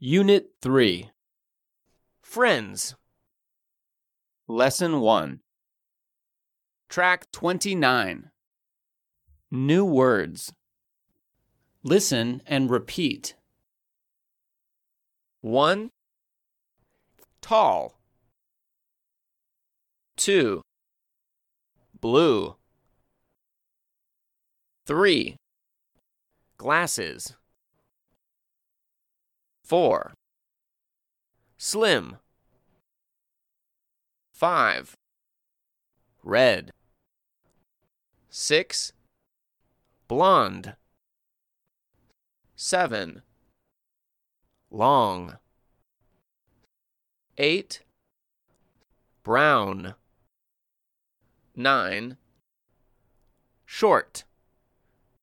Unit 3. Friends. Lesson 1. Track 29. New words. Listen and repeat. 1. Tall. 2. Blue. 3. Glasses. 4. Slim. 5. Red. 6. Blonde. 7. Long. 8. Brown. 9. Short.